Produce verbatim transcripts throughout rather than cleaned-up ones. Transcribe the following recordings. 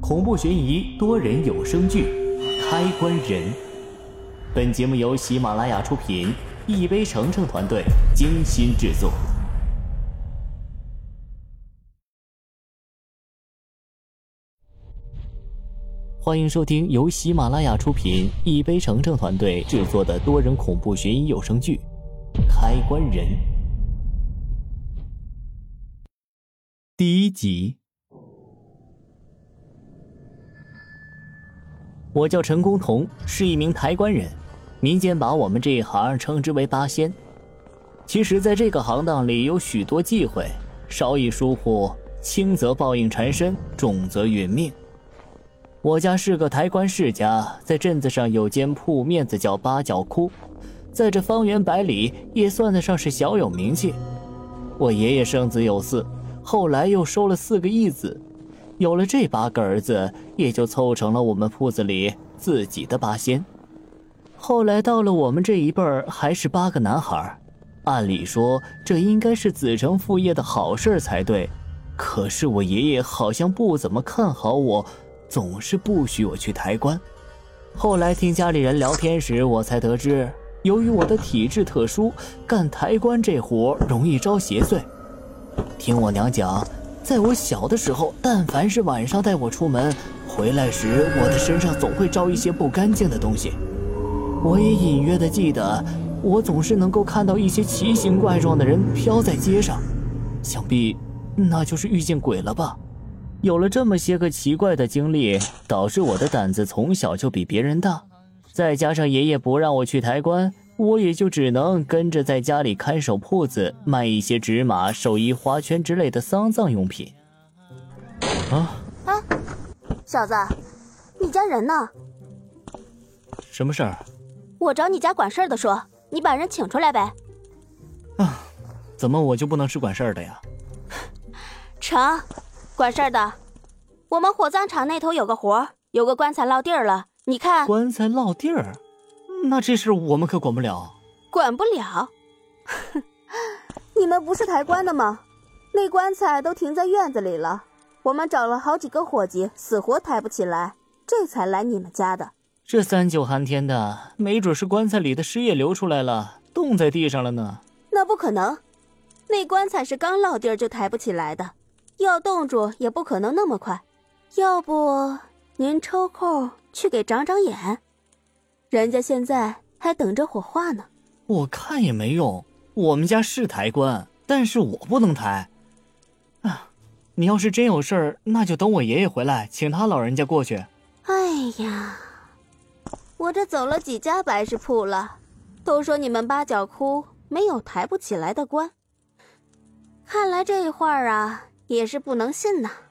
恐怖悬疑多人有声剧《开关人》。本节目由喜马拉雅出品，一杯橙橙团队精心制作。欢迎收听由喜马拉雅出品，一杯橙橙团队制作的多人恐怖悬疑有声剧《开关人》第一集。我叫陈公同，是一名抬棺人，民间把我们这一行称之为八仙。其实在这个行当里有许多忌讳，稍一疏忽，轻则报应缠身，重则殒命。我家是个抬棺世家，在镇子上有间铺面子叫八角窟，在这方圆百里也算得上是小有名气。我爷爷生子有四，后来又收了四个义子，有了这八个儿子，也就凑成了我们铺子里自己的八仙。后来到了我们这一辈儿，还是八个男孩。按理说这应该是子承父业的好事才对，可是我爷爷好像不怎么看好我，总是不许我去抬棺。后来听家里人聊天时，我才得知，由于我的体质特殊，干抬棺这活容易招邪祟。听我娘讲，在我小的时候，但凡是晚上带我出门，回来时我的身上总会招一些不干净的东西。我也隐约的记得，我总是能够看到一些奇形怪状的人飘在街上，想必那就是遇见鬼了吧。有了这么些个奇怪的经历，导致我的胆子从小就比别人大，再加上爷爷不让我去抬棺，我也就只能跟着在家里看守铺子，卖一些纸马、寿衣、花圈之类的丧葬用品。啊啊，小子，你家人呢？ 什么事儿？ 我找你家管事儿的说，你把人请出来呗。 啊，怎么我就不能是管事儿的呀？ 成，管事儿的，我们火葬场那头有个活，有个棺材落地儿了，你看。 棺材落地儿？那这事我们可管不了。 管不了？ 你们不是抬棺的吗？那棺材都停在院子里了，我们找了好几个伙计，死活抬不起来，这才来你们家的。 这三九寒天的，没准是棺材里的尸液流出来了，冻在地上了呢。 那不可能，那棺材是刚落地儿就抬不起来的，要冻住也不可能那么快。要不您抽空去给长长眼，人家现在还等着火化呢。 我看也没用，我们家是抬棺，但是我不能抬。啊，你要是真有事儿，那就等我爷爷回来，请他老人家过去。 哎呀，我这走了几家白事铺了，都说你们八角窟没有抬不起来的棺，看来这话啊也是不能信呐。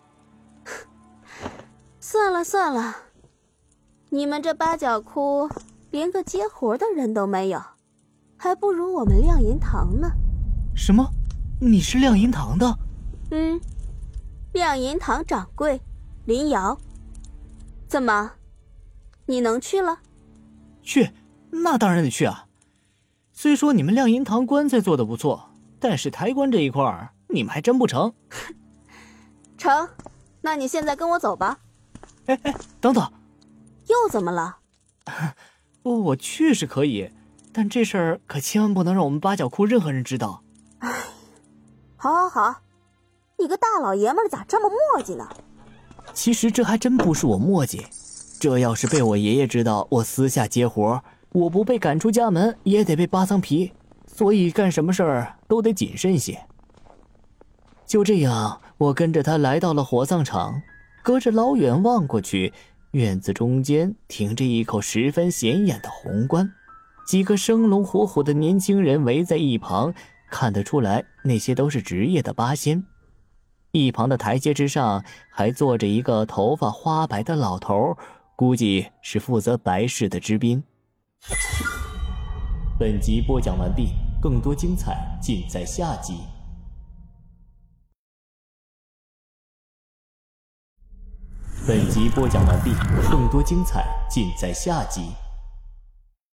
算了算了，你们这八角窟连个接活的人都没有，还不如我们亮银堂呢。 什么？你是亮银堂的？ 嗯，亮银堂掌柜林瑶。怎么，你能去了？ 去，那当然得去啊。虽说你们亮银堂棺材做得不错，但是抬棺这一块你们还真不成。 成，那你现在跟我走吧。 哎哎，等等。 又怎么了？ 我去是可以，但这事儿可千万不能让我们八角窟任何人知道。 哎，好好好，你个大老爷们儿咋这么磨叽呢？ 其实这还真不是我磨叽，这要是被我爷爷知道我私下接活，我不被赶出家门也得被扒层皮，所以干什么事儿都得谨慎些。就这样，我跟着他来到了火葬场，隔着老远望过去，院子中间停着一口十分显眼的红棺，几个生龙活虎的年轻人围在一旁，看得出来那些都是职业的八仙。一旁的台阶之上还坐着一个头发花白的老头，估计是负责白事的知宾。本集播讲完毕，更多精彩尽在下集。本集播讲完毕，更多精彩尽在下集。